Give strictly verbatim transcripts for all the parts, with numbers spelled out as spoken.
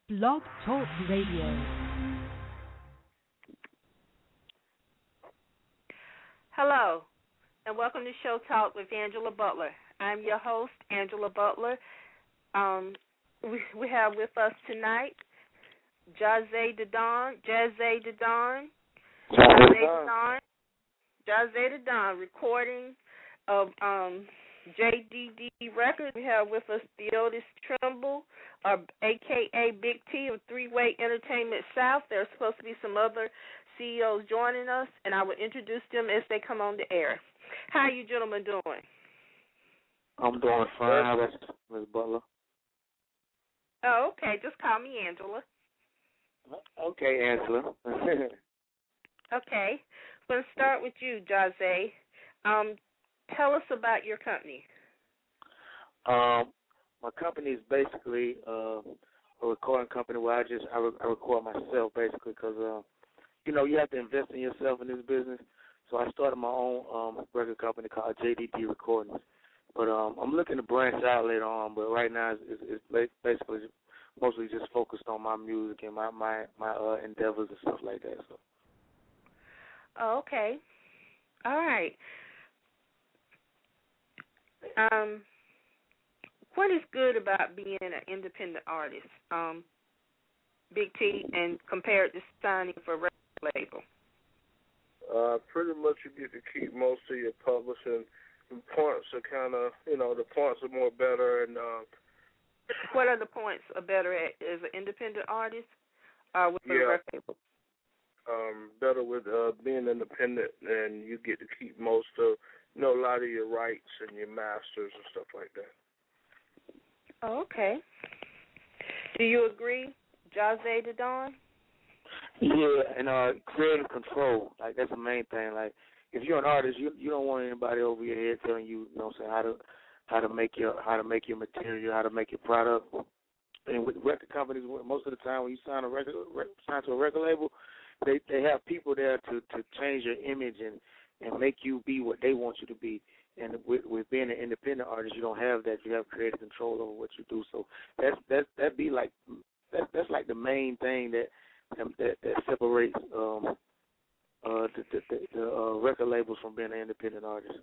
Blog Talk Radio. Hello, and welcome to Show Talk with Angela Butler. I'm your host, Angela Butler. Um, we, we have with us tonight Jazzy DeDon, Jazzy DeDon, Jazzy DeDon, Jazzy DeDon, recording of um, J D D Records. We have with us Theodis Trimble, uh, a k a. Big T of Three Way Entertainment South. There's supposed to be some other C E Os joining us, and I will introduce them as they come on the air. How are you gentlemen doing? I'm doing fine. How about you, Miz Butler? Oh, okay. Just call me Angela. Okay, Angela. Okay. I'm going to start with you, Jazzy. Um, tell us about your company. Um, my company is basically uh, a recording company where I just I, re- I record myself basically because uh, you know you have to invest in yourself in this business. So I started my own um, record company called J D D Recordings. But um, I'm looking to branch out later on. But right now it's, it's, it's basically mostly just focused on my music and my my my uh, endeavors and stuff like that. So. Oh, okay. All right. Um, what is good about being an independent artist, um, Big T, and compared to signing for a record label? Uh, pretty much you get to keep most of your publishing. The points are kind of, you know, the points are more better. And uh, what are the points are better at as an independent artist or with yeah, a record label? Um, better with uh, being independent, and you get to keep most of, you know, a lot of your rights and your masters and stuff like that. Oh, okay. Do you agree, Jazzy DeDon? Yeah, and uh, creative control, like that's the main thing. Like if you're an artist, you you don't want anybody over your head telling you, you know, what I'm saying how to how to make your how to make your material, how to make your product. And with record companies, most of the time when you sign a record sign to a record label, they they have people there to, to change your image and, and make you be what they want you to be. And with, with being an independent artist, you don't have that. You have creative control over what you do. So that's that's that be like that's that's like the main thing that that, that separates um uh the the, the, the uh, record labels from being an independent artist.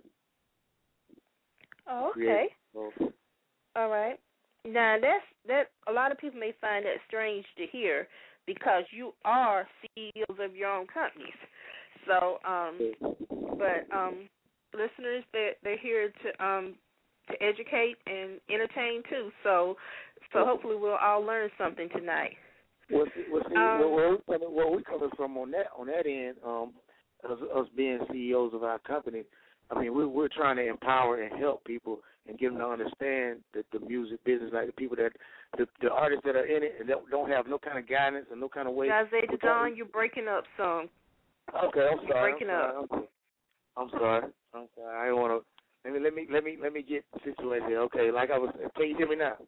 Oh, okay. All right. Now that's that. A lot of people may find that strange to hear because you are C E Os of your own companies. So, um, but um, listeners, they they're here to um to educate and entertain too. So, so hopefully we'll all learn something tonight. Well, see, well, see, um, where, where, we coming, where we coming from on that on that end, um, us, us being C E Os of our company, I mean, we're, we're trying to empower and help people and give them to understand the, the music business, like the people that, the, the artists that are in it and that don't have no kind of guidance and no kind of way. Jazzy DeDon, you're breaking up some. Okay, I'm sorry. You're breaking I'm sorry. up. I'm sorry. I'm sorry. I don't want to. Let me let me let me let me get situated here. Okay, like I was. Can you hear me now?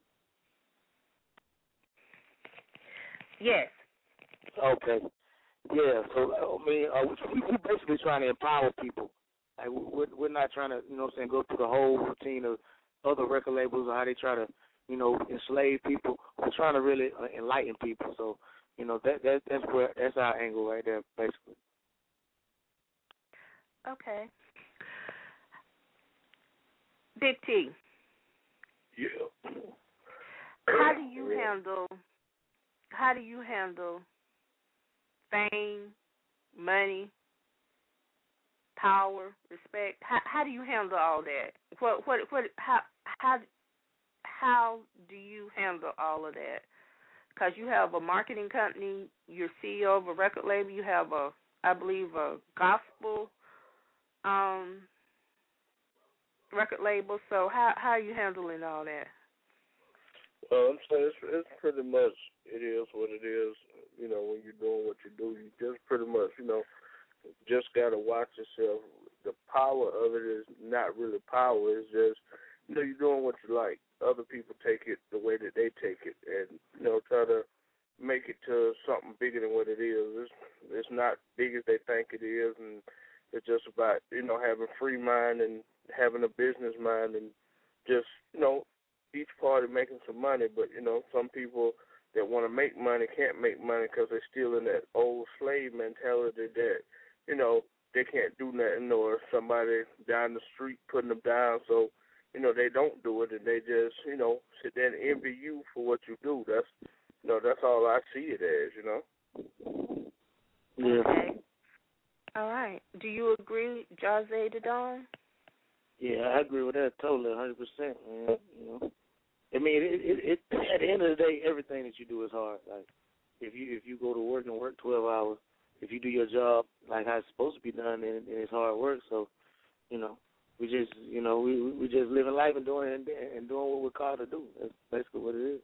Yes. Okay. Yeah. So I mean, uh, we we basically trying to empower people. Like we're we're not trying to, you know, what I'm saying, go through the whole routine of other record labels or how they try to, you know, enslave people. We're trying to really uh, enlighten people. So, you know, that that that's where that's our angle right there, basically. Okay. Big T. Yeah. How do you handle? How do you handle fame, money, power, respect? How how do you handle all that? What what what? How how how do you handle all of that? Because you have a marketing company, you're C E O of a record label, you have a, I believe, a gospel um, record label. So how how are you handling all that? Well, I'm saying it's, it's pretty much it is what it is. You know, when you're doing what you do, you just pretty much, you know, just gotta watch yourself. The power of it is not really power. It's just, you know, you're doing what you like. Other people take it the way that they take it, and you know, try to make it to something bigger than what it is. It's it's not big as they think it is, and it's just about, you know, having free mind and having a business mind, and just, you know, each party making some money. But you know, some people that want to make money can't make money because they're still in that old slave mentality that, you know, they can't do nothing, or somebody down the street putting them down, so, you know, they don't do it, and they just, you know, sit there and envy you for what you do. That's, you know, that's all I see it as, you know. Yeah. Okay. All right. Do you agree, Jose the Don? Yeah, I agree with that totally, one hundred percent, man. You know, I mean, it, it, it, at the end of the day, everything that you do is hard. Like, if you if you go to work and work twelve hours, if you do your job like how it's supposed to be done, then, then it's hard work. So, you know, we just, you know, we we just living life and doing and, and doing what we're called to do. That's basically what it is.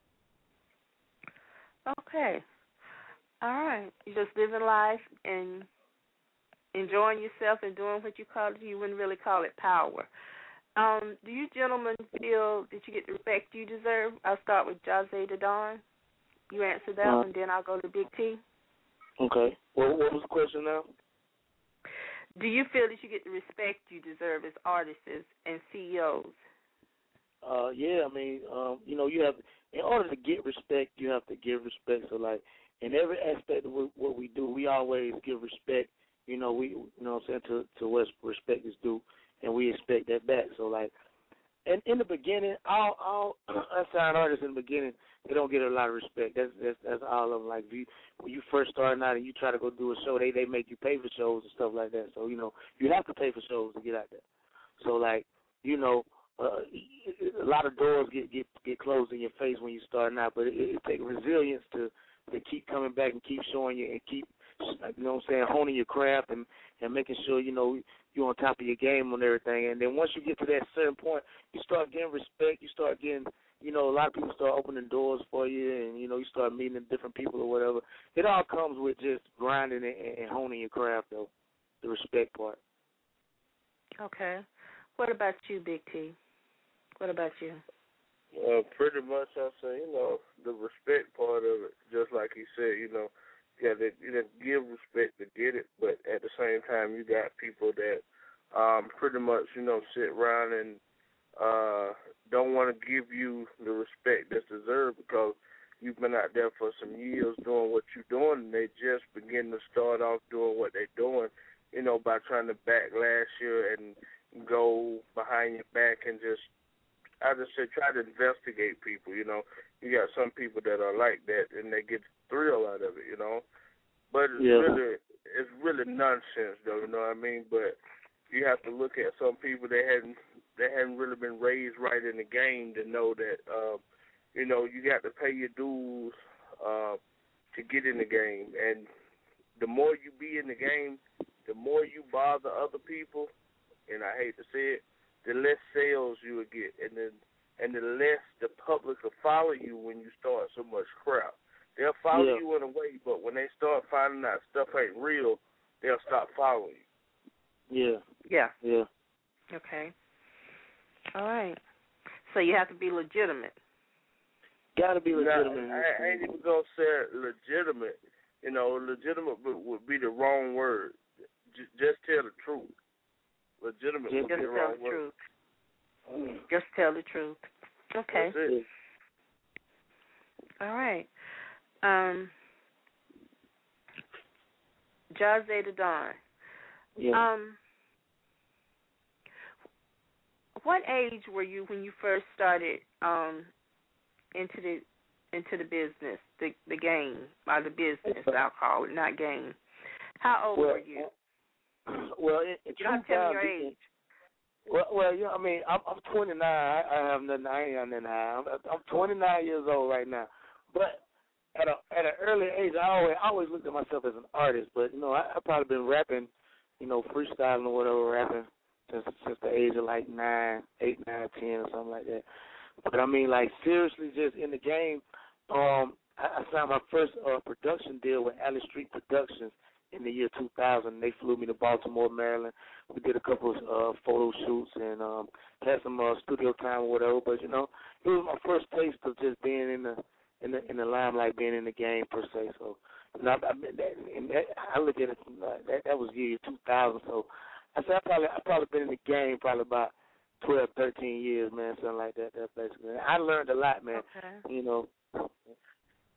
Okay. All right. You just living life and enjoying yourself and doing what you call it. You wouldn't really call it power. Um, do you gentlemen feel that you get the respect you deserve? I'll start with Jose the Don. You answer that uh, one, then I'll go to Big T. Okay. Well, what was the question now? Do you feel that you get the respect you deserve as artists and C E Os? Uh, yeah, I mean, um, you know, you have, in order to get respect, you have to give respect. So, like, in every aspect of what we do, we always give respect. You know, we, you know what I'm saying, to, to what respect is due, and we expect that back. So, like, and in the beginning, all all unsigned artists in the beginning, they don't get a lot of respect. That's that's, that's all of them. Like, if you, when you first starting out and you try to go do a show, they, they make you pay for shows and stuff like that. So, you know, you have to pay for shows to get out there. So, like, you know, uh, a lot of doors get, get, get closed in your face when you're starting out, but it, it takes resilience to, to keep coming back and keep showing you and keep, you know what I'm saying, honing your craft and, and making sure, you know, you're on top of your game on everything. And then once you get to that certain point, you start getting respect. You start getting, you know, a lot of people start opening doors for you, and, you know, you start meeting different people or whatever. It all comes with just grinding and, and honing your craft, though, the respect part. Okay. What about you, Big T? What about you? Uh, pretty much, I say, you know, the respect part of it, just like he said, you know, you got to, you know, give respect to get it, but at the same time, you got people that um, pretty much, you know, sit around and uh, don't want to give you the respect that's deserved because you've been out there for some years doing what you're doing, and they just begin to start off doing what they're doing, you know, by trying to backlash you and go behind your back and just, I just say, try to investigate people, you know. You got some people that are like that, and they get thrill out of it, you know. But it's yeah. really, it's really nonsense, though, you know what I mean? But you have to look at some people that hadn't, they hadn't really been raised right in the game to know that, uh, you know, you got to pay your dues uh, to get in the game. And the more you be in the game, the more you bother other people, and I hate to say it, the less sales you will get, and then and the less the public will follow you when you start so much crap. They'll follow yeah. you in a way, but when they start finding out stuff ain't real, they'll stop following you. Yeah. Yeah. Yeah. Okay. All right. So you have to be legitimate. Got to be legitimate. Now, I, I ain't even going to say legitimate. You know, legitimate would be the wrong word. Just, just tell the truth. Legitimate Just would be the tell wrong the word. truth. Just tell the truth. Okay. That's it. All right. Um, Jose the Don. Yeah. Um, what age were you when you first started um into the into the business, the the game, or the business? I'll call it, not game. How old well, were you? Well, it, it You don't tell me your age. Well, well, yeah, I mean, I'm, I'm twenty-nine. I, I have nothing. I ain't got nothing high. I'm, I'm twenty-nine years old right now. But at a at an early age, I always I always looked at myself as an artist. But you know, I I've probably been rapping, you know, freestyling or whatever, rapping since since the age of like nine, eight, nine, ten, or something like that. But I mean, like seriously, just in the game. Um, I, I signed my first uh, production deal with Alley Street Productions in the year two thousand. They flew me to Baltimore, Maryland. We did a couple of uh, photo shoots and um, had some uh, studio time or whatever. But you know, it was my first taste of just being in the in the in the limelight, being in the game per se. So, you know, I, I, that, and that, I look at it uh, that that was year two thousand. So, I said I probably I probably been in the game probably about twelve, thirteen years, man, something like that. That's basically. I learned a lot, man. Okay. You know.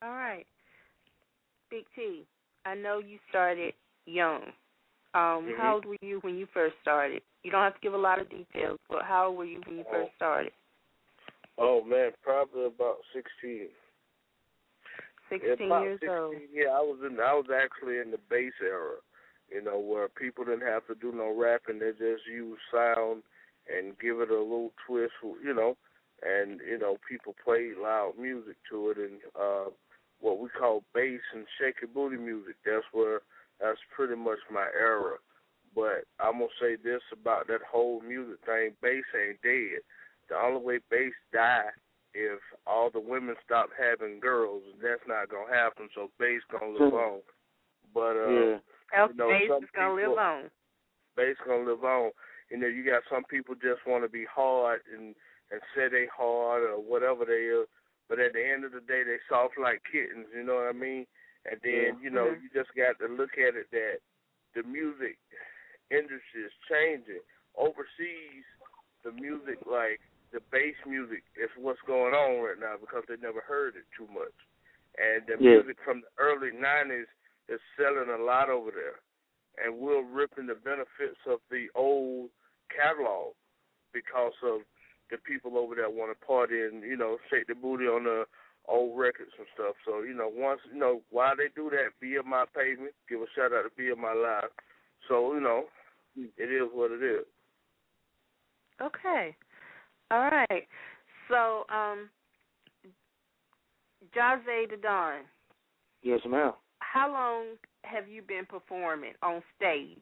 All right. Big T, I know you started young. Um, Mm-hmm. How old were you when you first started? You don't have to give a lot of details, but how old were you when you Oh. first started? Oh man, probably about sixteen. Sixteen about years sixteen, old. Yeah, I was in. I was actually in the bass era. You know, where people didn't have to do no rapping; they just use sound and give it a little twist. You know, and you know, people played loud music to it, and uh, what we call bass and shaky booty music. That's where that's pretty much my era. But I'm gonna say this about that whole music thing: bass ain't dead. The only way bass die if all the women stop having girls, and that's not gonna happen. So bass gonna live on. But uh, Yeah. Okay, you know, bass some is gonna people, live on. Bass gonna live on. You know, you got some people just want to be hard and and say they hard or whatever they are, but at the end of the day, they soft like kittens. You know what I mean? And then Yeah. you know, Mm-hmm. you just got to look at it that the music industry is changing. Overseas, the music, like the bass music, is what's going on right now because they never heard it too much. And the Yeah. music from the early nineties is selling a lot over there. And we're ripping the benefits of the old catalog because of the people over there want to party and, you know, shake the booty on the old records and stuff. So, you know, once, you know, while they do that, Be in My Pavement, give a shout out to Be in My Life. So, you know, it is what it is. Okay. All right. So, um, Jahzay the Don, Yes, ma'am. how long have you been performing on stage?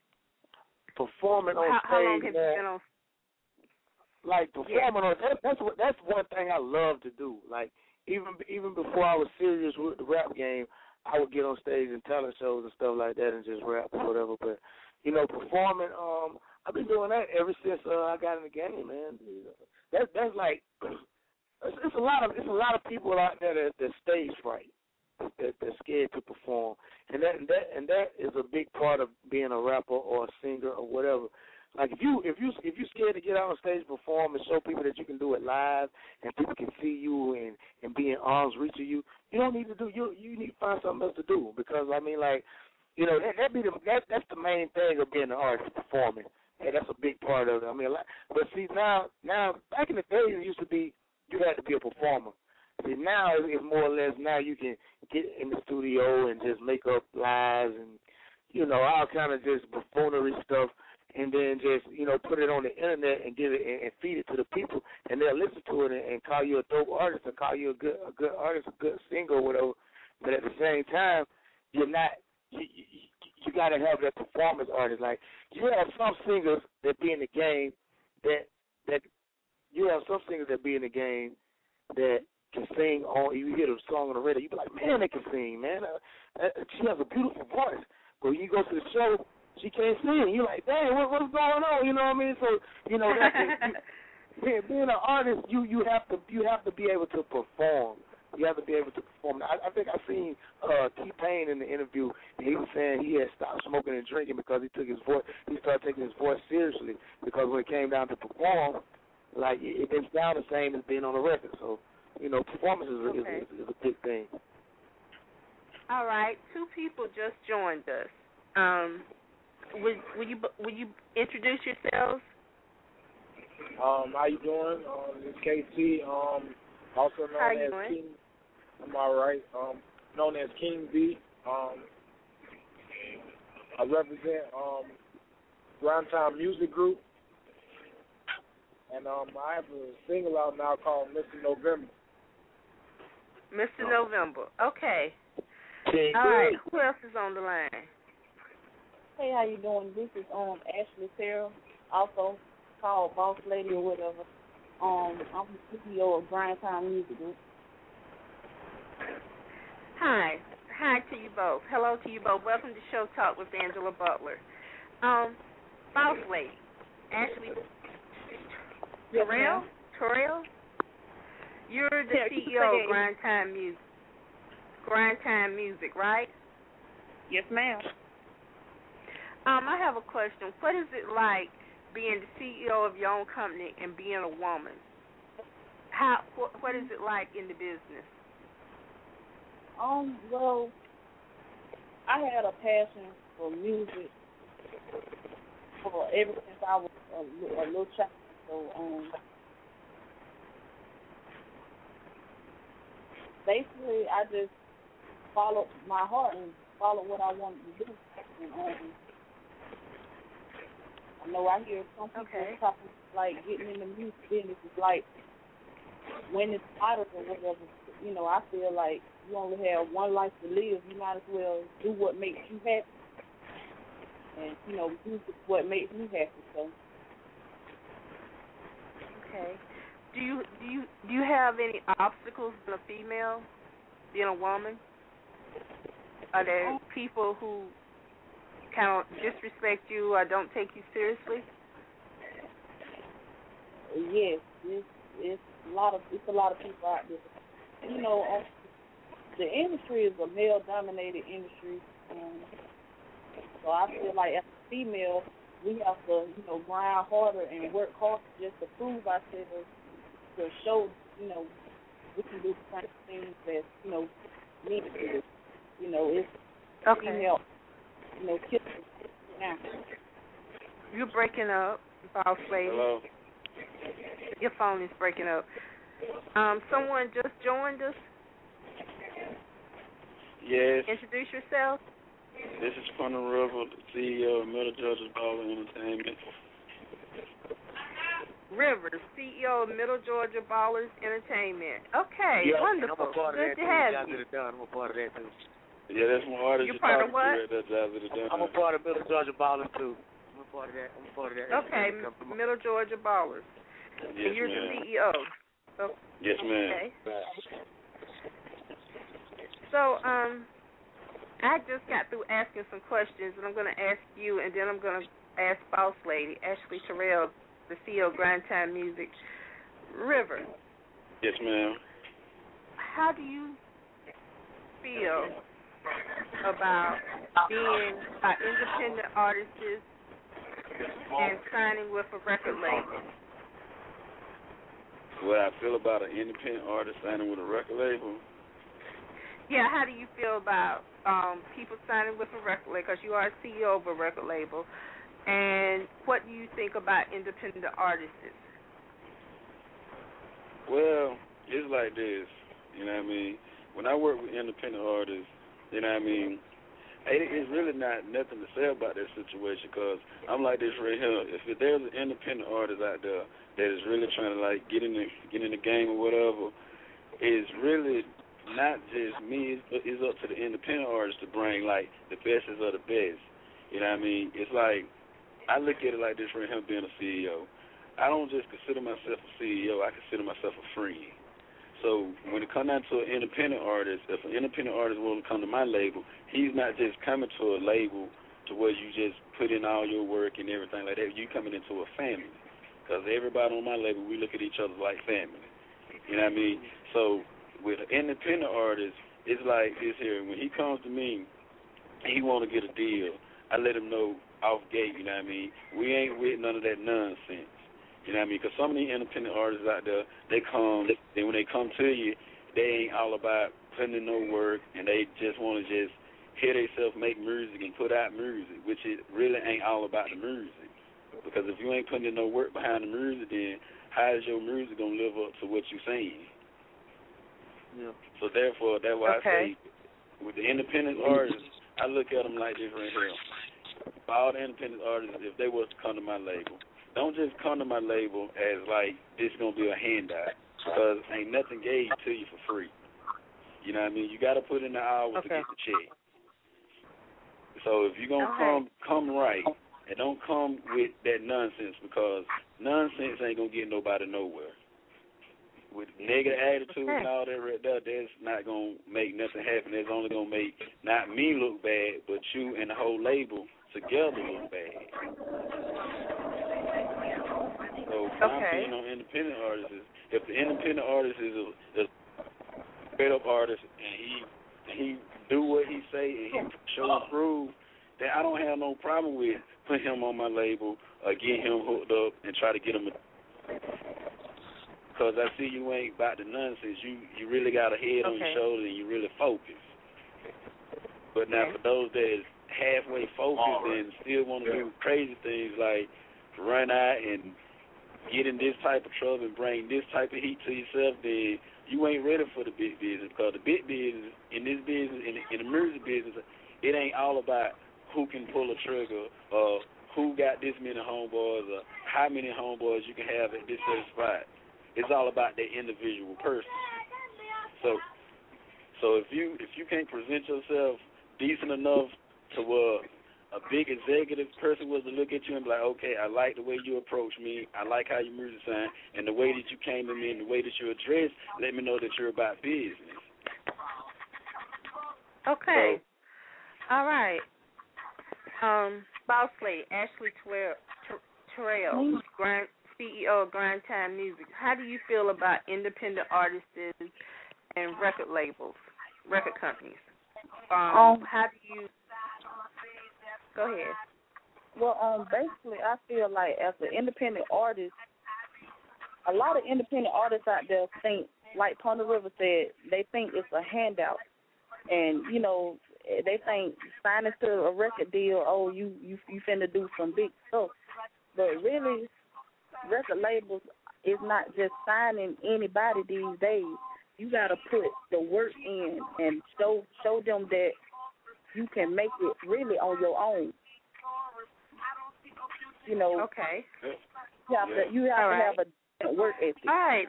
Performing on how, stage, how long have man. you been on? Like performing on that, that's what that's one thing I love to do. Like even even before I was serious with the rap game, I would get on stage and talent shows and stuff like that and just rap or whatever. But you know, performing, um, I've been doing that ever since uh, I got in the game, man. That's that's like it's, it's a lot of it's a lot of people out there that that stage fright, that they're scared to perform, and that and that and that is a big part of being a rapper or a singer or whatever. Like if you if you if you're scared to get out on stage, perform, and show people that you can do it live, and people can see you and, and be in arm's reach of you, you don't need to do you you need to find something else to do because I mean like, you know that that be the that that's the main thing of being an artist, performing, and that's a big part of it. I mean, like, but see now now back in the day it used to be you had to be a performer. See now it's more or less now you can get in the studio and just make up lies and you know all kind of just buffoonery stuff. And then just, you know, put it on the internet and give it and, and feed it to the people, and they'll listen to it and, and call you a dope artist or call you a good a good artist, a good singer or whatever. But at the same time, you're not. You, you, you got to have that performance artist. Like you have some singers that be in the game that that you have some singers that be in the game that can sing on. You hear the song on the radio, you be like, man, they can sing, man. Uh, uh, she has a beautiful voice. But when you go to the show, she can't sing. You're like, dang, what, what's going on? You know what I mean? So, you know, that's you, being an artist, you, you have to you have to be able to perform. You have to be able to perform. I, I think I seen uh, T-Pain in the interview, and he was saying he had stopped smoking and drinking because he took his voice. He started taking his voice seriously because when it came down to perform, like it, it didn't sound the same as being on the record. So, you know, performance is, Okay. is, is, is a big thing. All right. Two people just joined us. Um. Would, would you would you introduce yourselves? Um, how you doing? Um, it's K T. Um, also known How you as doing? King. I'm all right. Um, known as King B. Um, I represent um, Grindtime Music Group, and um, I have a single out now called Mister November. Mister November. Okay. King All right. B. Who else is on the line? Hey, how you doing? This is um Ashley Terrell, also called Boss Lady or whatever. Um, I'm the C E O of Grindtime Music Group. Hi. Hi to you both. Hello to you both. Welcome to Show Talk with Angela Butler. Um, Boss Lady, Ashley Yes, Terrell? ma'am. Terrell? You're the Yeah, C you E O can of say Grindtime Music. Grindtime Music, right? Yes, ma'am. Um, I have a question. What is it like being the C E O of your own company and being a woman? How? What, what is it like in the business? Um, well, I had a passion for music for ever since I was a, li- a little child. So, um, basically, I just followed my heart and followed what I wanted to do. And, um, I know I hear some people Okay. talking like getting in the music business is like winning titles or whatever. You know, I feel like you only have one life to live. You might as well do what makes you happy. And, you know, music is what makes me happy. So. Okay. Do you do you do you have any obstacles being a female, being a woman? Are there people who kind of disrespect you or don't take you seriously? Yes, it's, it's a lot of it's a lot of people out there. You know, um, the industry is a male-dominated industry, and so I feel like as a female, we have to, you know, grind harder and work harder just to prove ourselves, to show, you know, we can do the same things that, you know, men do. You know, it's Okay. female, you know, killing now. You're breaking up, boss lady. Hello. Your phone is breaking up. Um, someone just joined us. Yes. Introduce yourself. This is Quentin River, the C E O of Middle Georgia Baller Entertainment. Rivers, C E O of Middle Georgia Ballers Entertainment. Okay, Yeah, wonderful. I'm a part of Good that to too. have Jobs you. of the Done. I'm a part of that too. Yeah, that's my artist. You're part of what? That's Jobs of the Done. I'm a part of Middle Georgia Ballers too. I'm a part of that. I'm a part of that. Okay, Middle Georgia Ballers. Yes, and you're ma'am. the C E O. So, Yes, ma'am. okay. So, um, I just got through asking some questions, and I'm going to ask you, and then I'm going to ask Boss Lady, Ashley Terrell, the C E O of Grind Time Music. River. Yes, ma'am. How do you feel about being an independent artist and signing with a record label? What I feel about an independent artist signing with a record label? Yeah, how do you feel about um, people signing with a record label? Because you are a C E O of a record label. And what do you think about independent artists? Well, it's like this. You know what I mean? When I work with independent artists, you know what I mean, it, it's really not nothing to say about that situation because I'm like this right here. If there's an independent artist out there that is really trying to, like, get in the, get in the game or whatever, it's really not just me. It's, it's up to the independent artist to bring, like, the bestest of the best. You know what I mean? It's like, I look at it like this right here being a C E O. I don't just consider myself a C E O. I consider myself a friend. So when it comes down to an independent artist, if an independent artist wants to come to my label, he's not just coming to a label to where you just put in all your work and everything like that. You coming into a family. Because everybody on my label, we look at each other like family. You know what I mean? So with an independent artist, it's like this here. When he comes to me and he want to get a deal, I let him know off gate, you know what I mean? We ain't with none of that nonsense. You know what I mean? Because some of these independent artists out there, they come, then when they come to you, they ain't all about putting in no work, and they just want to just hear themselves make music and put out music, which it really ain't all about the music. Because if you ain't putting in no work behind the music, then how is your music going to live up to what you're saying? Yeah. So therefore, that's why Okay. I say, with the independent artists, I look at them like this right here. For all the independent artists, if they was to come to my label, don't just come to my label as like this going to be a handout because ain't nothing gave to you for free. You know what I mean? You got to put in the hours Okay. to get the check. So if you're going to Okay. come, come right and don't come with that nonsense because nonsense ain't going to get nobody nowhere. With negative attitude and all that right there, that's not going to make nothing happen. It's only going to make not me look bad, but you and the whole label together look bad. So my Okay. opinion on independent artists is if the independent artist is a, a straight up artist and he he do what he say and he show and prove, then I don't have no problem with putting him on my label or get him hooked up and try to get him a because I see you ain't about the nonsense. You you really got a head okay. on your shoulders and you really focus. But now okay. for those that is halfway focused right. and still want to yeah. do crazy things like run out and get in this type of trouble and bring this type of heat to yourself, then you ain't ready for the big business, because the big business, in this business, in the, in the music business, it ain't all about who can pull a trigger or who got this many homeboys or how many homeboys you can have at this certain spot. It's all about that individual person. So so if you if you can't present yourself decent enough to where a big executive person was to look at you and be like, okay, I like the way you approach me, I like how your music sound, and the way that you came to me and the way that you address, let me know that you're about business. Okay. So, all right. Um, Boss Lady, Ashley Terrell, Terrell Grand, C E O of Grind Time Music. How do you feel about independent artists and record labels, record companies? Um, um how do you... Go ahead. Well, um, basically, I feel like as an independent artist, a lot of independent artists out there think, like Pony River said, they think it's a handout. And, you know, they think signing to a record deal, oh, you, you, you finna do some big stuff. But really, record labels is not just signing anybody these days. You got to put the work in and show show them that you can make it really on your own. You know. Okay. You have to, you have, to right. have a work ethic. All right.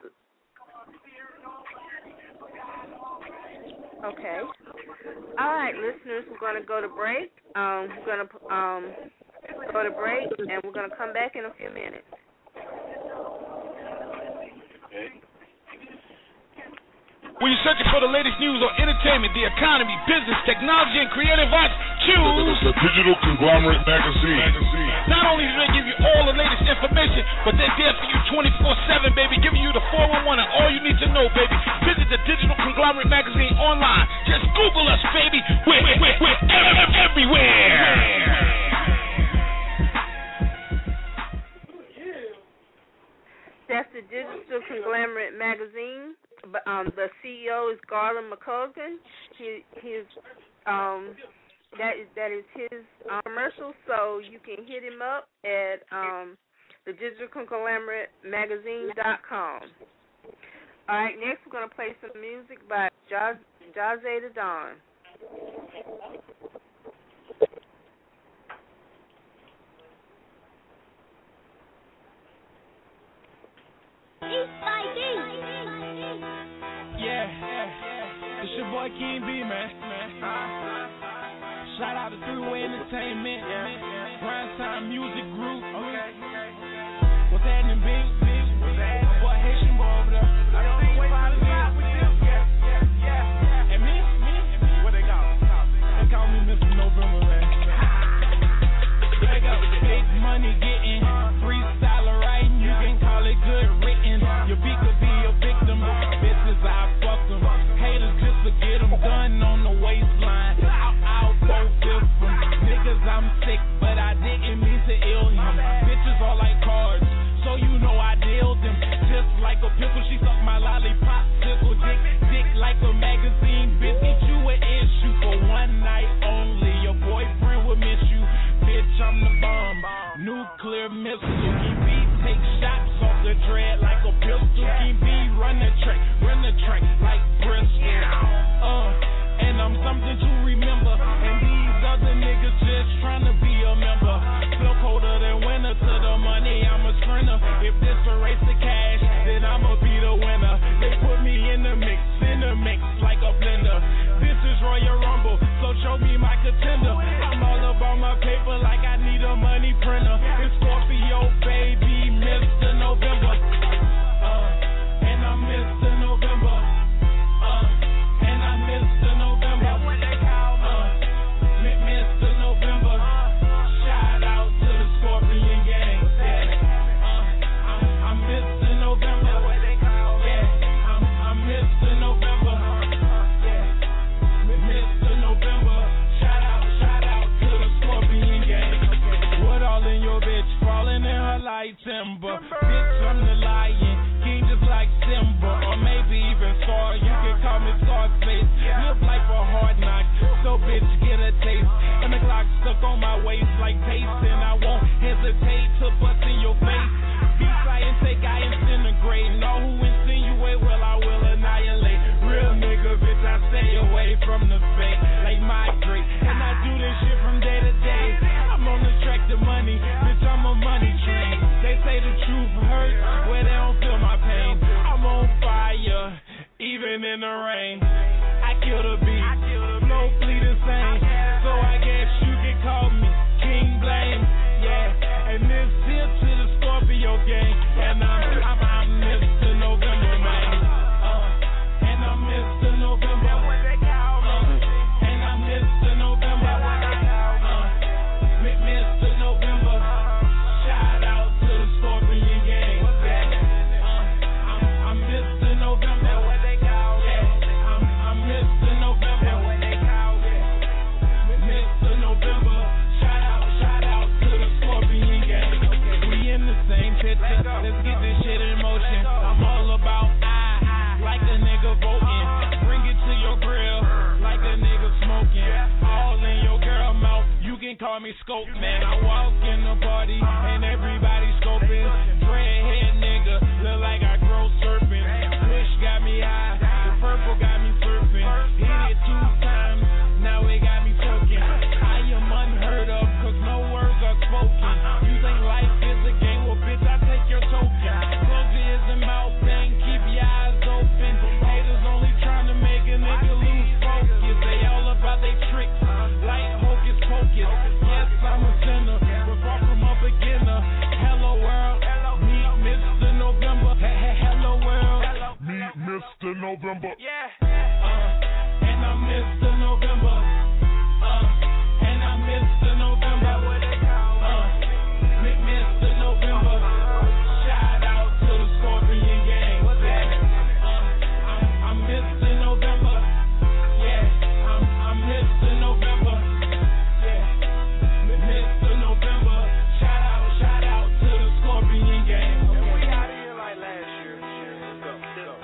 Okay. All right, listeners, we're going to go to break. Um, we're going to um, go to break, and we're going to come back in a few minutes. Okay. When you're searching for the latest news on entertainment, the economy, business, technology, and creative arts, choose the Digital Conglomerate Magazine. Not only do they give you all the latest information, but they're there for you twenty-four seven, baby, giving you the four one one and all you need to know, baby. Visit the Digital Conglomerate Magazine online. Just Google us, baby. We're, we're, we're everywhere. That's the Digital Conglomerate Magazine. But um, the C E O is Garland McCulkin. He, his um, that is that is his um, commercial. So you can hit him up at um, the Digital Conglomerate Magazine dot com. All right, next we're gonna play some music by Jaz Jazzy the Don. Yeah, it's your boy King B, man. Shout out to Three-Way Entertainment, Grind Time Music Group. What's happening, B? My boy Haitian boy over there. I don't know where you find with them. And me? What they call me? They call me Mister November, man. They got big money getting freestyler writing. You can call it good written. Your beat could be a victim. Bitches, I fuck them. Haters just to get them done on the waistline. Out, out, both different. Niggas, I'm sick, but I didn't mean to ill him. Bitches all like cards, so you know I deal them. Just like a pickle, she suck my lollipop, tickle dick, dick like a magazine. Bitch, get you an issue for one night only. Your boyfriend will miss you. Bitch, I'm the bomb. Nuclear missile. King B take shots off the dread like a pistol. King B run the track, run the track like Bristol. Uh, and I'm something to remember. And these other niggas just trying to be a member. Feel colder than winter to the money. I'm a sprinter. If this a race to cash, then I'ma be the winner. They put me in the mix, in the mix like a blender. This is Royal Rumble, so show me my contender. I'm all about my paper like I need a money printer. It's Scorpio, baby, Mister November. Uh, and I'm Mister November. Uh, and I'm Mister November. That's what they call me. Uh, Mister November. Shout out to the Scorpion gang. Yeah. Uh, I'm, I'm Mister November. That's what they call me. Yeah. I'm, I'm Mister November. Yeah. Mister November. Shout out, shout my waist like Jason. I won't hesitate to bust in your face. Be scientific, I disintegrate. Know who insinuate, well, I will annihilate. Real nigga, bitch, I stay away from the fake. Like migrate, and I do this shit from day to day. I'm on the track to money, bitch, I'm a money train. They say the truth hurts, where they don't feel my pain. I'm on fire, even in the rain. I kill the beat, flow fleet insane. So I guess you can call me King Blame. Yeah, and this here to the Scorpio gang. And I'm, I'm, I'm Mister November, man. Uh, and I'm Mister November. Uh, and I'm Mister November. Uh, Mister November. Shout out to the Scorpion gang. Uh, I'm, I'm Mister November. Yeah, I'm, I'm Mister November. Mister November. Shout out, shout out to the Scorpion gang. We in the same pit. Let's get this shit in motion. I'm all about I, like a nigga voting. Bring it to your grill, like a nigga smoking. All in your girl mouth. You can call me Scope, man. I walk in the party and everybody scoping. Dreadhead nigga, look like I grow serpent. Kush got me high, the purple got me surfing. Hit it two times, now it got me choking. I am unheard of, cause no words are spoken. You think life is a game, well bitch, I take your token. Close your ears and mouth, thing, keep your eyes open. Haters only trying to make a nigga lose focus. They all about they tricks, like hocus pocus. Yes, I'm a sinner, but far from a beginner. Hello world, meet Mister November. Hello world, Meet Mister November. yeah. Uh, and I'm Mister November. Uh, and I'm Mister November. Uh, Mister November. Shout out to the Scorpion gang. Uh, I'm, I'm Mister November. Yeah, I'm, I'm Mister November. Yeah, Mister November. Shout out, shout out to the Scorpion gang. We out here like last year. Let's go,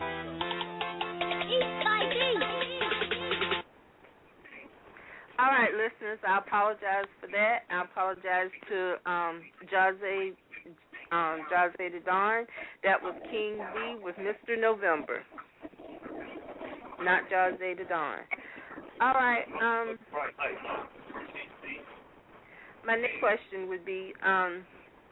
All right, listeners, I apologize for that. I apologize to um, Jaze, um, Jaze the Don. That was King B with Mister November, not Jaze the Don. All right. Um, my next question would be, um,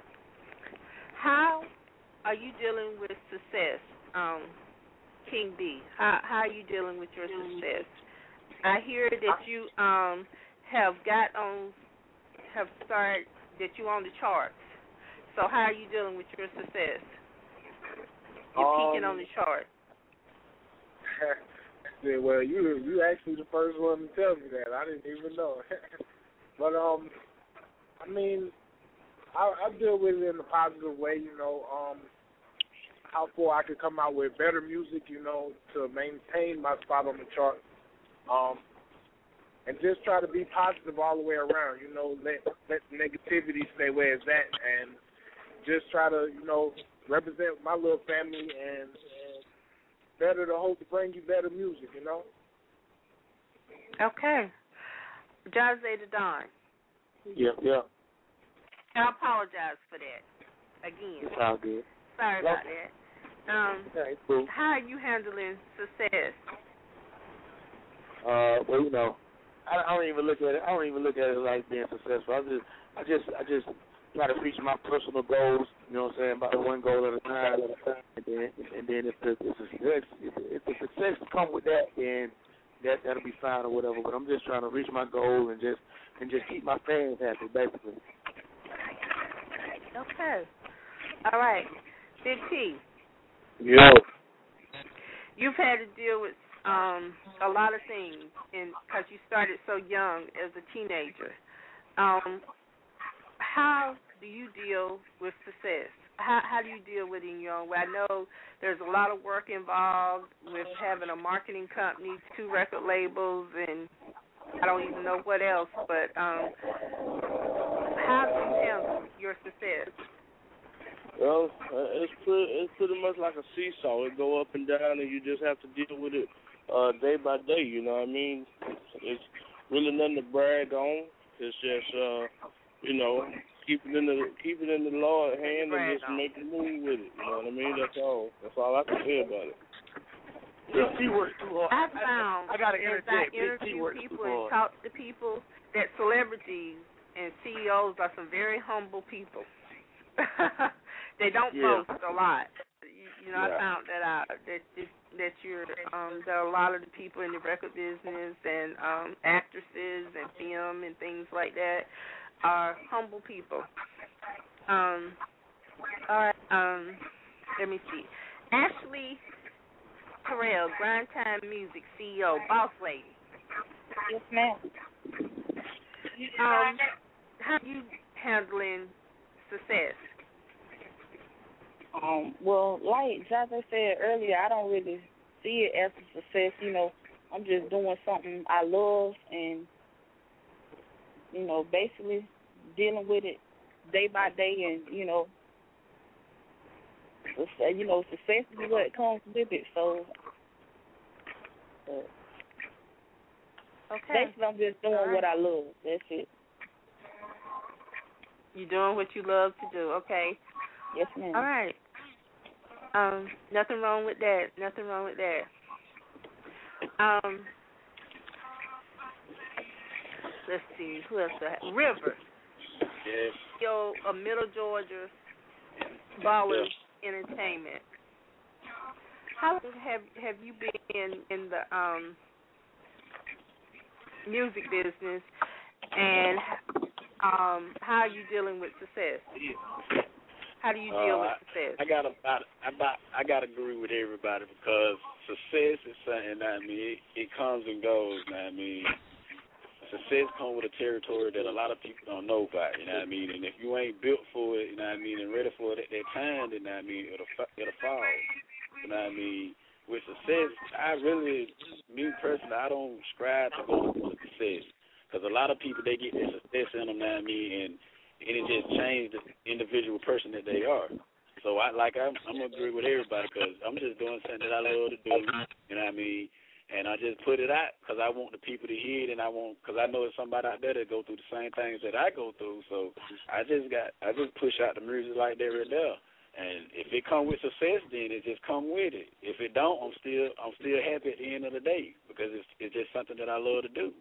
how are you dealing with success, um, King B? How, how are you dealing with your success? I hear that you um, have got on, have started, that you on the charts. So how are you dealing with your success? You're Um, peaking on the chart. Yeah, well, you you actually the first one to tell me that. I didn't even know. But um, I mean, I, I deal with it in a positive way. You know, um, how far I could come out with better music. You know, to maintain my spot on the chart. Um, and just try to be positive all the way around. You know, let let negativity stay where it's at, and just try to you know represent my little family and. and better to hope to bring you better music, you know? Okay. Jaze the Don. Yeah, yeah. I apologize for that. Again. It's all good. Sorry about that. Um, Yeah, it's cool. how are you handling success? Uh, well, you know, I, I don't even look at it. I don't even look at it like being successful. I just, I just, I just try to reach my personal goals. You know what I'm saying? About one goal at a time. And then, and then if the, if the success, if, if the success come with that, then that that'll be fine or whatever. But I'm just trying to reach my goal and just and just keep my fans happy, basically. Okay. All right. Big T. Yo. You've had to deal with um, a lot of things because you started so young as a teenager. Um, how do you deal with success? How, how do you deal with it in your own way? I know there's a lot of work involved with having a marketing company, two record labels, and I don't even know what else. But um, how do you handle your success? Well, uh, it's pretty, it's pretty much like a seesaw. It go up and down, and you just have to deal with it uh, day by day. You know what I mean? It's really nothing to brag on. It's just, uh, you know, keep it in the keep it in the Lord's hand and Right just on. make a move with it. You know what I mean? That's all. That's all I can say about it. Big T works too hard. I found I, I gotta as I interject. Big T interview works people too and hard. talk to people that celebrities and C E Os are some very humble people. They don't Yeah. boast a lot. You, you know, Yeah. I found that out that that, that you're um there are a lot of the people in the record business and um actresses and film and things like that are humble people. Um all right, um let me see. Ashley Terrell, Grind Time Music C E O, Boss Lady. Yes, ma'am. Um, how are you handling success? Um, well, like Jazzy said earlier, I don't really see it as a success. You know, I'm just doing something I love and, you know, basically dealing with it day by day and, you know, success- you know, success is what comes with it. So, uh, Okay. basically I'm just doing All right. what I love. That's it. You're doing what you love to do. Okay. Yes, ma'am. All right. Um, nothing wrong with that. Nothing wrong with that. Um, let's see. Who else? I have? River. Yes. Yo, a Middle Georgia Ballers Entertainment. How long have have you been in the um music business, and um how are you dealing with success? How do you deal Uh, with success? I gotta, I, I, I gotta agree with everybody because success is something. I mean, it, it comes and goes. You know what I mean, success comes with a territory that a lot of people don't know about. You know what I mean, and if you ain't built for it, you know what I mean, and ready for it at that time, then you know what I mean, it'll it'll fall. You know what I mean. With success, I really, me personally, I don't strive to go for success because a lot of people they get their success in them. You know what I mean, and and it just changed the individual person that they are. So I like I'm I'm gonna agree with everybody because I'm just doing something that I love to do. You know what I mean? And I just put it out because I want the people to hear it, and I want because I know there's somebody out there that go through the same things that I go through. So I just got I just push out the music like that right there. And if it come with success, then it just come with it. If it don't, I'm still I'm still happy at the end of the day because it's it's just something that I love to do.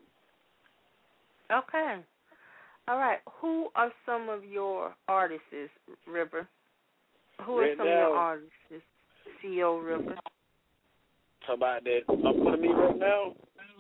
Okay. All right. Who are some of your artists, River? Who Right are some now, of your artists, C E O River? Talk about that. I'm putting me right now.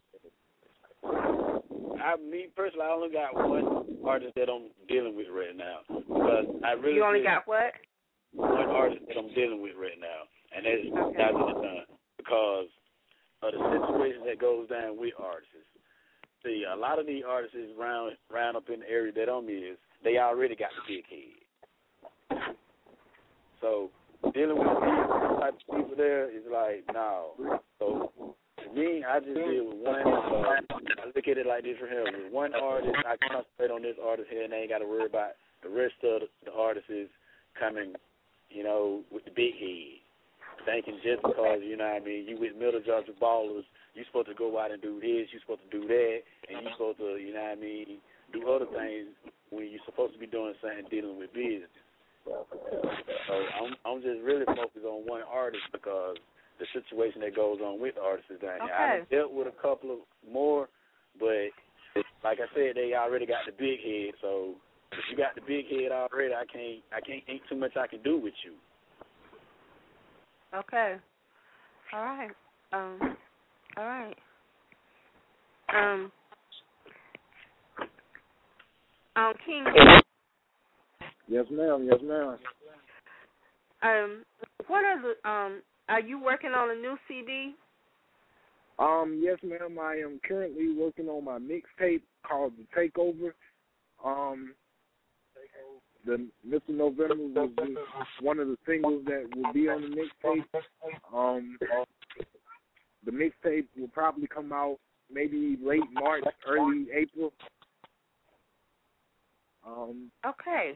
I, me personally, I only got one artist that I'm dealing with right now because I really. You only just, got what? One artist that I'm dealing with right now, and that's Okay. Jazzy the Don because of the situation that goes down with artists. See, a lot of these artists round round up in the area that I'm is, they already got the big head. So dealing with these type of people there is like, no. So to me, I just deal with one. Uh, I look at it like this right here. With one artist, I concentrate on this artist here, and they ain't got to worry about the rest of the, the artists coming, you know, with the big head. Thinking just because, you know what I mean, you with Middle Georgia Ballers, you supposed to go out and do this, you supposed to do that, and you supposed to, you know what I mean, do other things when you're supposed to be doing something dealing with business. So I'm I'm just really focused on one artist because the situation that goes on with artists down here. Okay. I've dealt with a couple of more, but like I said, they already got the big head. So if you got the big head already, I can't I can't ain't too much I can do with you. Okay. All right. Um. All right. Um. Um. King. Yes, ma'am. Yes, ma'am. Um. What are the um? Are you working on a new C D? Um, yes, ma'am. I am currently working on my mixtape called The Takeover. Um, the Mister November was just one of the singles that will be on the mixtape. Um, the mixtape will probably come out maybe late March, early April. Um, Okay.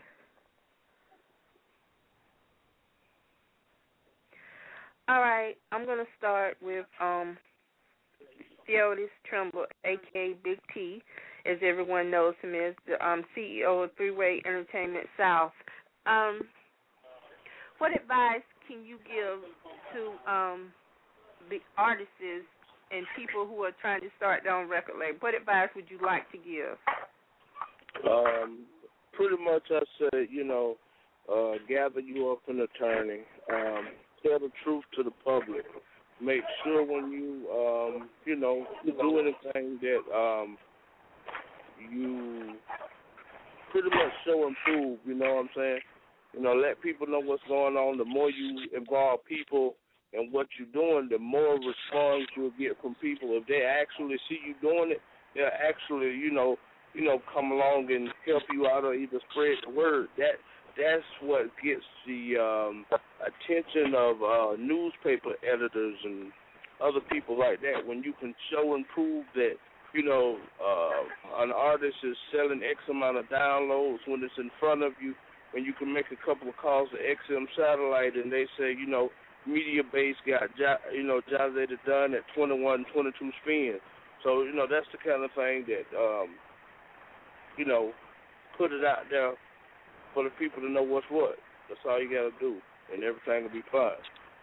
All right. I'm gonna start with um. Theodis Trimble, aka Big T. as everyone knows him as the um, C E O of Three Way Entertainment South. Um, what advice can you give to um, the artists and people who are trying to start their own record label? What advice would you like to give? Um, pretty much I said, you know, uh, gather you up an attorney, um, tell the truth to the public. Make sure when you, um, you know, do anything that um, you pretty much show and prove, you know what I'm saying? You know, let people know what's going on. The more you involve people in what you're doing, the more response you'll get from people. If they actually see you doing it, they'll actually, you know, you know, come along and help you out or either spread the word. That that's what gets the um, attention of uh, newspaper editors and other people like that. When you can show and prove that, you know, uh, an artist is selling X amount of downloads when it's in front of you, when you can make a couple of calls to X M Satellite and they say, you know, Media Base got, you know, Jazzy the Don at twenty-one, twenty-two spins. So, you know, that's the kind of thing that, um, you know, put it out there for the people to know what's what. That's all you got to do, and everything will be fine.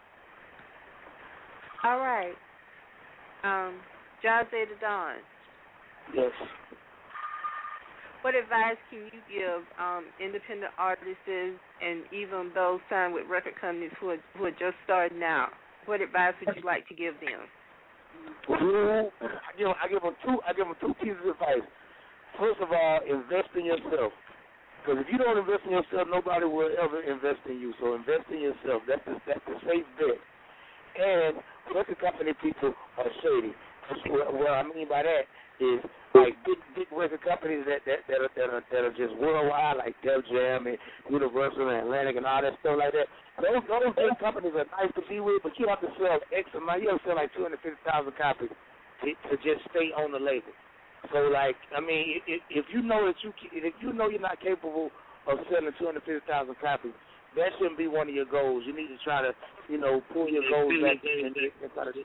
All right. Um, Jazzy the Don. Yes. What advice can you give um, independent artists and even those signed with record companies who are, who are just starting out? What advice would you like to give them? Well, I give, I give them two. I give them two pieces of advice. First of all, invest in yourself. Because if you don't invest in yourself, nobody will ever invest in you. So invest in yourself. That's the, that's the safe bet. And record company people are shady. What, what I mean by that is like big big record companies that that that are, that are, that are just worldwide, like Def Jam and Universal and Atlantic and all that stuff like that. Those those big companies are nice to be with, but you have to sell X amount. You have to sell like two hundred fifty thousand copies to, to just stay on the label. So like, I mean, if, if you know that you if you know you're not capable of selling two hundred fifty thousand copies, that shouldn't be one of your goals. You need to try to, you know, pull your goals back and, and try to.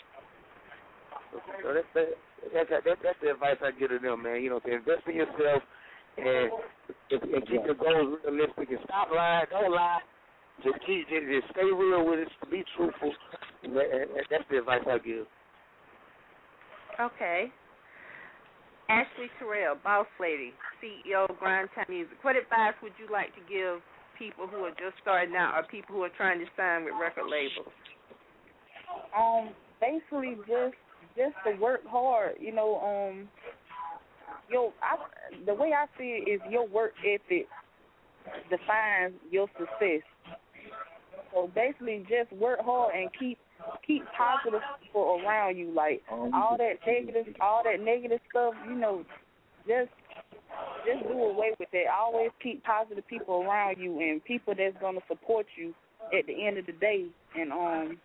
So that's that, that's that, that's the advice I give to them, man. You know, to invest in yourself and, and keep your goals realistic and stop lying. Don't lie. Just keep just, just stay real with it. Be truthful. And that's the advice I give. Okay. Ashley Terrell, Boss Lady, C E O of Grind Time Music. What advice would you like to give people who are just starting out or people who are trying to sign with record labels? Um, basically just just to work hard. You know, um, yo, I, the way I see it is your work ethic defines your success. So basically, just work hard and keep keep positive people around you. Like all that negative, all that negative stuff, you know, just just do away with that. Always keep positive people around you and people that's gonna support you at the end of the day. And um,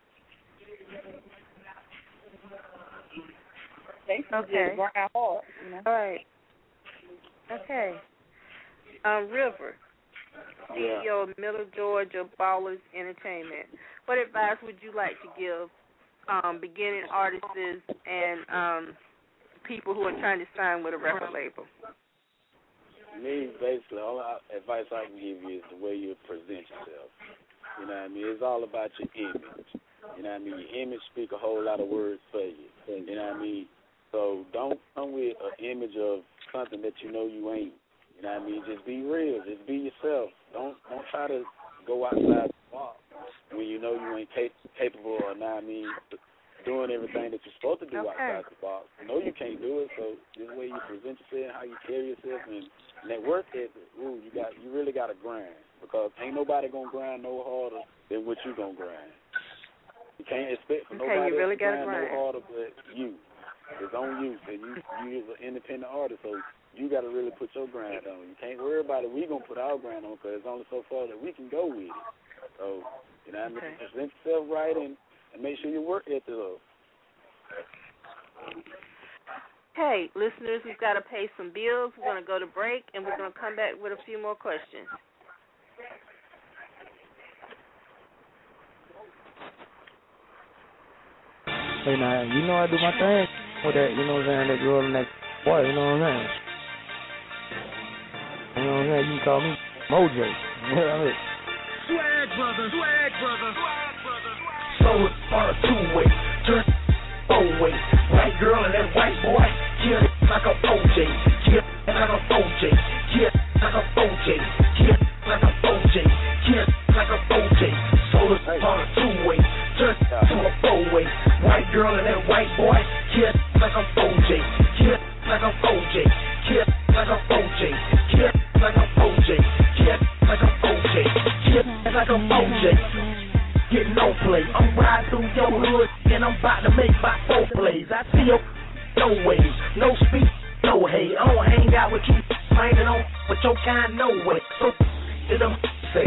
basically okay. just grind hard. You know? All right. Okay. Um, River, C E O of Middle Georgia Ballers Entertainment. What advice would you like to give um, beginning artists and um, people who are trying to sign with a record label? Me, basically, all I, advice I can give you is the way you present yourself. You know what I mean? It's all about your image. You know what I mean? Your image speak a whole lot of words for you. You know what I mean? So don't come with an image of something that you know you ain't. You know what I mean? Just be real. Just be yourself. Don't don't try to go outside the box when you know you ain't cap- capable or, know what I mean, doing everything that you're supposed to do okay. outside the box. You know you can't do it, so this way you present yourself, how you carry yourself, and, and that work ethic, ooh, you got you really got to grind, because ain't nobody going to grind no harder than what you going to grind. You can't expect for okay, nobody you really else to grind, grind no harder but you. It's on you, and you you is an independent artist, so you got to really put your grind on. You can't worry about it. We gonna put our grind on, because it's only so far that we can go with it. So you know, what I mean, present yourself right and, and make sure you work at the. Hey, listeners, we've got to pay some bills. We're gonna go to break, and we're gonna come back with a few more questions. Hey, now, you know I do my thing with that, you know what I'm saying, that girl and that boy, you know what I'm saying? You know what I'm saying? You can call me Moj. You know what I mean? Swag brother, swag brother, swag brother. So it's on a two-way, turn four-way. White girl and that white boy, kill it like a O J. Kill it like a O J. Kill it like a O J. Kill it like a O J. Kill it like a O J. So it's on a two-way, turn to a four-way. White girl and that white boy, kill it like a O J. Kill it like a O J. Kill it like a O J. Kill it like a O J. Kill it like a O J. Kill it like a O J. Get no play. I'm riding through your hood and I'm about to make my four plays. I see your no ways, no speed, no hate. I don't hang out with you, hanging on with your kind, no way. So to them say,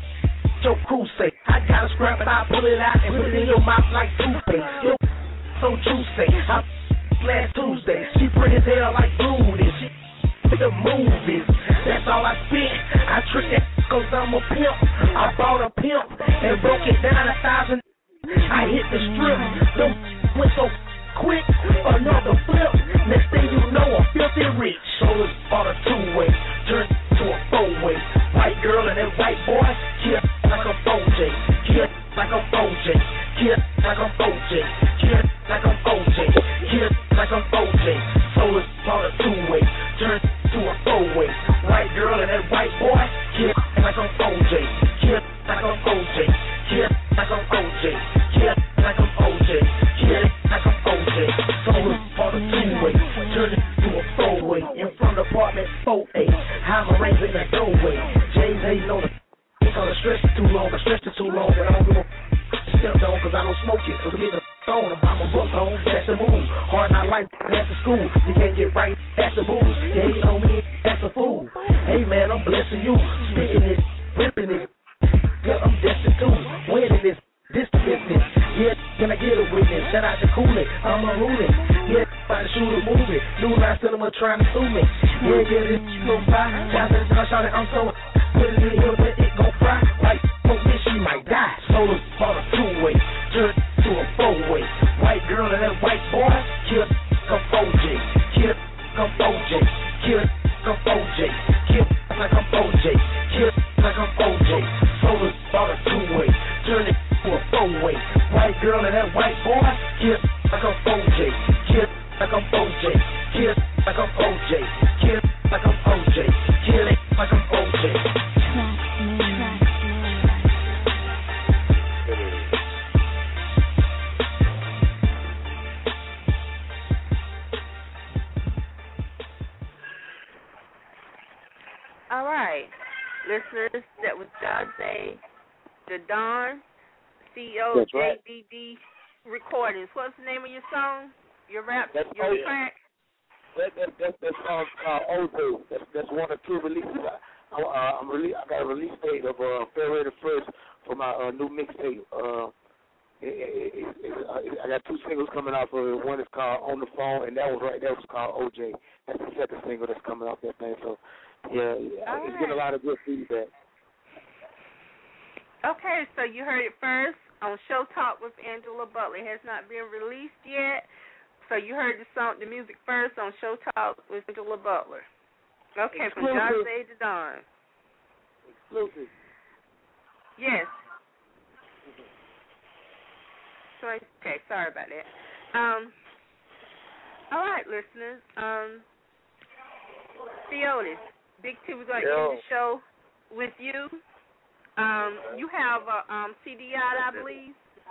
your crew say, I gotta scrap it out, pull it out and put it in your mouth like toothpaste. Yo, so juicy. I last Tuesday, she pretty as hell like Rudy. She the movies, that's all I spent. I tricked that cause I'm a pimp. I bought a pimp and broke it down a thousand. I hit the strip, them went so quick, another flip. Next thing you know, I'm filthy rich. So it's on a two-way, turn to a four-way. White girl and that white boy, kill like a O J. Kill like a O J. Kill like a O J. Kill like a O J. Kill like a O J. So it's on a two-way, turn to a four-way. White girl and that white boy, kill like a O J. Kill like a O J. Kill like a O J. Kill like a O J. Kill like a O J. So it's on a two-way, turn it to a four-way. In front of apartment four A, I'm arranging the doorway. James ain't know the cause the stretch is too long, the stretch is too long, but I don't give a stepped on cause I don't smoke it. So get the phone, I'm a book on, that's the move. Hard not life, that's the school. You can't get right, that's the booze. You hate on me, that's a fool. Hey man, I'm blessing you. Speaking this, ripping it. Yeah, I'm destined to winning this, this the business. Yeah, can I get a witness? Shout out to Cooley, I'm a ruling. Yeah, about to shoot a movie. New line cinema trying to sue me. Yeah, yeah, this no fly. Shout out to the shout I'm so put it in here, but it gon' fry. Like, oh, bitch, she might die. So it's on a two-way, turn to a four-way. White girl and that white boy, kill come O J. Kill come O J. Kill come O J. Kill like I'm O J. Kill like I'm O J. So it's on a two-way, turn it to a four-way. White girl and that white boy, kill like I'm O J. Kill like I'm O J. Kill like I'm O J. Kill like I'm O J. Kill it like I'm O J. All right, listeners, that was Jazzy the Don, C E O of right. J D D Recordings. What's the name of your song? Your rap? That's your O- track? That that that that song's called O J. That's that's one or two releases. I, I, uh, I'm release. I got a release date of uh, February the first for my uh, new mixtape. Uh, it, it, it, it, uh, I got two singles coming out for it. One is called On the Phone, and that was right. That was called O J. That's the second single that's coming off that thing. So yeah, All it's right. getting a lot of good feedback. Okay, so you heard it first on Show Talk with Angela Butler. It has not been released yet. So you heard the song, the music first on Show Talk with Angela Butler. Okay, from Jazzy the Don. Exclusive. Yes. Sorry. Okay, sorry about that. Um. All right, listeners. Um. Theotis, Big T, we're going to end the show with you. Um, you have a um, C D out, I believe.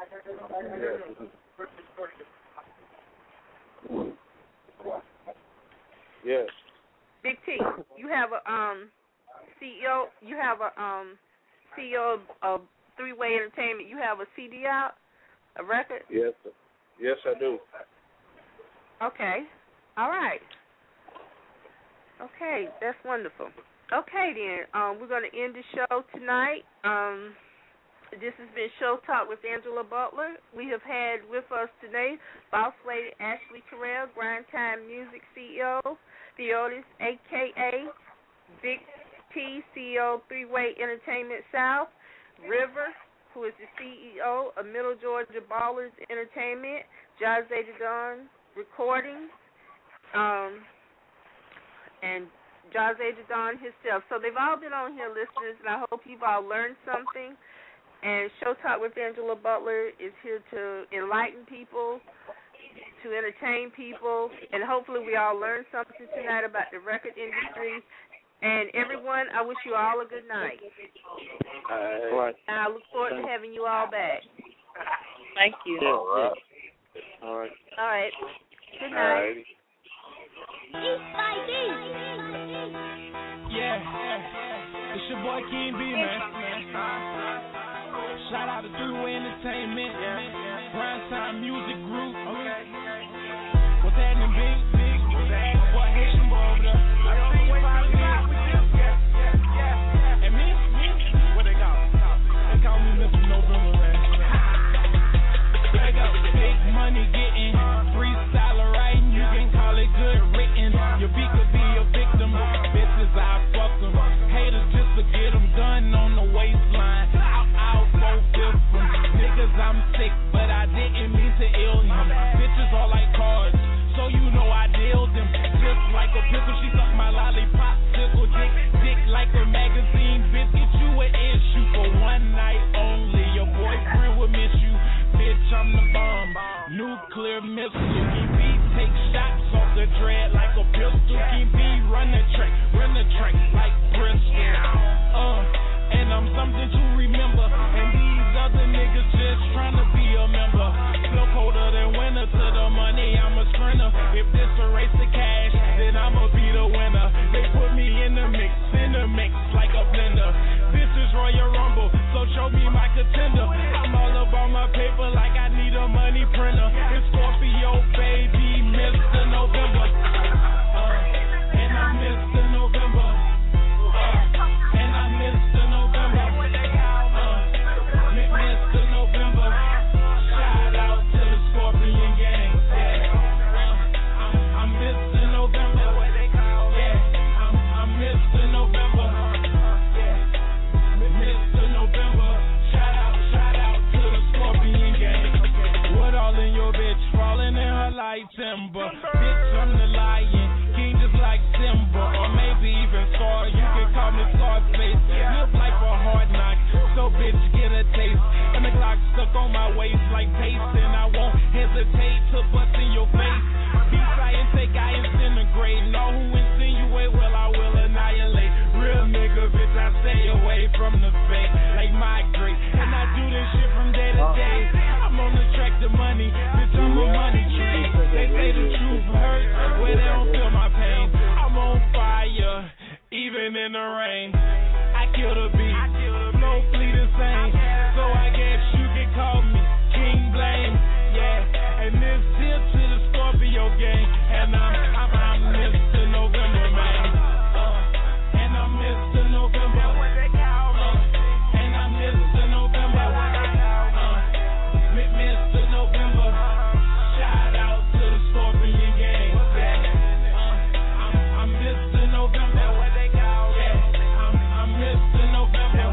Yes. Big T, you have a um, C E O. You have a um, C E O of Three Way Entertainment. You have a C D out, a record. Yes. Sir. Yes, I do. Okay. All right. Okay, that's wonderful. Okay, then, um, we're going to end the show tonight. Um, this has been Show Talk with Angela Butler. We have had with us today Boss Lady Ashley Terrell, Grind Time Music C E O, Theotis, a k a. Big T, C E O, Three Way Entertainment South, River, who is the C E O of Middle Georgia Ballers Entertainment, Jazzy the Don Recordings, um, and Jose Jadon himself. So they've all been on here, listeners, and I hope you've all learned something. And Show Talk with Angela Butler is here to enlighten people, to entertain people, and hopefully we all learned something tonight about the record industry. And everyone, I wish you all a good night. All right. And I look forward to having you all back. Thank you. Yeah, all right. All right. All right. Good night. All right. East by Yeah, it's your boy King B, man. Shout out to Three-Way Entertainment, Prime Time Music Group. What's happening, big, big? My boy Haitian boy over there. I don't know what five five with them. And me, what they call? They call me Mister November, man. There go, big money getting freestyler writing. You can call it good written. Your beat could be a victim. Bitches, I fuck them. Haters just to get them done on the waistline. Out, out, four fifths from niggas. I'm sick, but I didn't mean to ill him. Bitches all like cards, so you know I deal them. Just like a pickle, she suck my lollipop, tickle dick, dick like a magazine. Bitch, get you an issue for one night only. Your boyfriend will miss you. Bitch, I'm the bomb. Nuclear missile. King B take shots off the dread like a pistol. King B run the track, run the track like Bristol. Uh, and I'm something to remember. And these other niggas just trying to be a member. Flow colder than winter to the money. I'm a sprinter. If this a race to cash, then I'ma be the winner. They put me in the mix, in the mix like a blender. This is Royal Rumble, so show me my contender. I'm all about my paper like I need a money printer. It's Scorpio, baby, Mister November. Uh, and I'm Mister November. Uh, and I'm Mister November. Uh, Mister November. Shout out to the Scorpion gang. Yeah. Uh, I'm, I'm Mister November. Yeah. I'm, I'm Mister November. Yeah. Mister November. Shout out, shout out to the Scorpion gang. What all in your bitch? Falling in her like timber. Bitch, I'm the lion. King just like Simba. Or maybe even Scar. You can call me Scarface. Live life a hard knock. So bitch, get a taste. And the Glock stuck on my waist like paste. And I won't hesitate to bust in your face. Be scientific, I disintegrate. Know who insinuate, well I will annihilate. Real nigga, bitch, I stay away from the fake. Like migrate. And I do this shit from day to day. I'm on the track to money. Bitch, I'm a money tree. They say the truth hurts where they don't feel my pain. I'm on fire, even in the rain. I kill the beat, flow fleet insane. So I guess you can call me King Blame. Yeah, and this here to the Scorpio gang. And I'm, I'm, I'm Mister November, man. Uh, and I'm Mister November. Uh, and I'm Mister November. Uh, Mister November. Shout out to the Scorpion gang. Yeah. Uh, I'm, I'm Mister November. Yeah. I'm, I'm Mister November.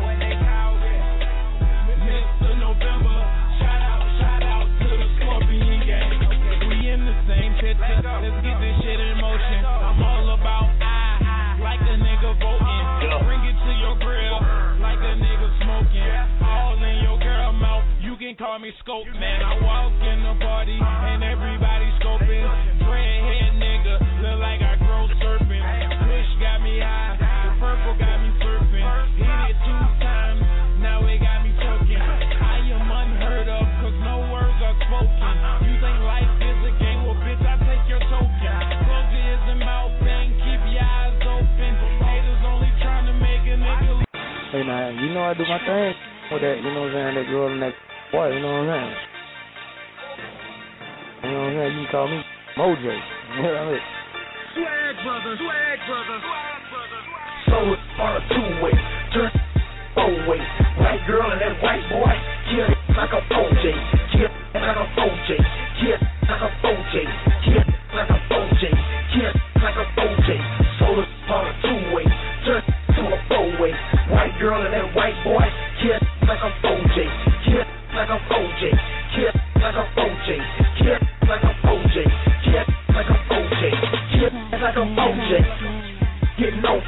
Mister November. Shout out, shout out to the Scorpion gang. We in the same picture. Let's get this shit in motion. I'm all about I, like a nigga voting. Bring it to your grill, like a nigga smoking. All in your girl mouth. You can call me Scope, man. I walk in the party and everybody scoping. Dreadhead nigga, look like I grow serpent. Kush got me high, the purple got me surfing. Hit it two times, now it got me choking. I am unheard of, cause no words are spoken. You think life is a game, well bitch, I take your token. Close your ears and mouth, bang, keep your eyes open. Haters only trying to make a nigga leave. Hey, now, you know I do my thing with that, you know what I'm saying, that girl and that boy, you know what I'm saying? You know what I'm saying? You can call me Moj. You know what I mean? Swag brother, swag brother, swag brother. So it's on a two-way, turn four-way. White girl and that white boy, kill it like a O J. Kill it like a O J. Kill it like a O J. Kill it like a O J. Kill it like a O J. So it's on a two-way, turn to a four-way. White girl and that white boy, kill it like a O J. Kill it like a O J. Kill it like a O J. Kill it like a O J. Kill it like a O J. Kill it like a O J.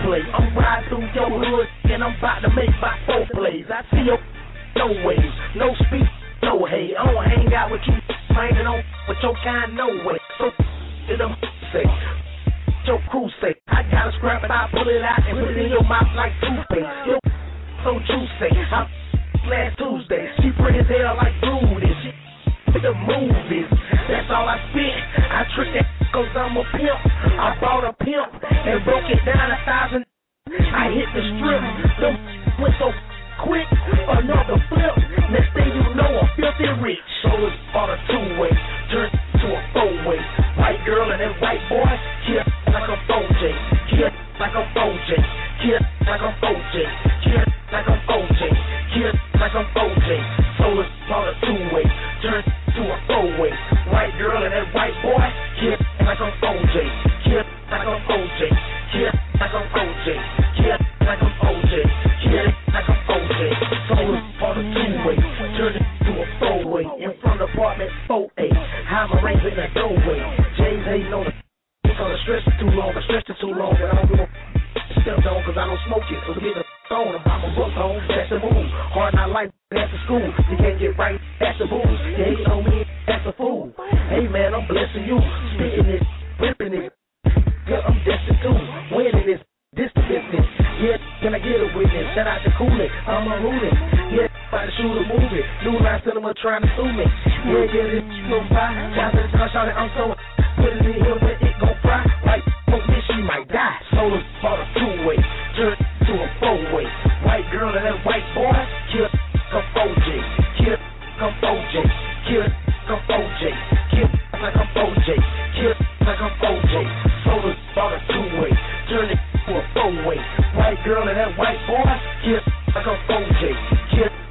play. I'm riding through your hood and I'm about to make my four plays. I see your no ways, no speed, no hate. I don't hang out with you, man, and don't with your kind, no way. So to them say, your crew say, I got a scrap and I pull it out and put it in your mouth like toothpaste. Yo, so juicy. I'm last Tuesday, she pretty as hell like Rudy. She with the movies, that's all I spent. I tricked that cause I'm a pimp. I bought a pimp and broke it down a thousand. I hit the strip, the went so quick, another flip. Next thing you know, I'm filthy rich. So it's on a two-way, turned to a four-way. White girl and that white boy, kill like a four J, kill like a four J, kill like a four J, kill like a four J, kill like a four J. So it's on a two-way, turned to a four-way. White girl and that white boy, kill like a four J, kill like a four J, kill like a four J, kill like a four J, kill like a four J. So it's on a two-way, turned to a four-way. In front of apartment four A, I'm a rain in the doorway. Jay's hating on the because the stretch is too long, the stretch is too long, but I don't give a step on cause I don't smoke it. So get the phone, I'm a book home, that's the move. Hard not life, that's the school. You can't get right, that's the booze. You hate on me, that's a fool. Hey man, I'm blessing you, spitting this, whipping it. Yeah, I'm destined to winning this, this the business. Yeah, can I get a witness? Shout out to Cooley, I'm a ruling. Yeah, about to shoot a movie. New line cinema trying to sue me. Yeah, yeah, this no fly. Shout out to Shout out, I'm so put it in here where it gon' fry. Like, smoke this, she might die. Solar bought a two-way, turned to a four-way. White girl and that white boy, kill come four J, kill come four J, kill come four J, kill like a four J, kill like a four J. Solar bought a two-way, turned it to a four-way. White girl and that white boy, kill like a four J, kill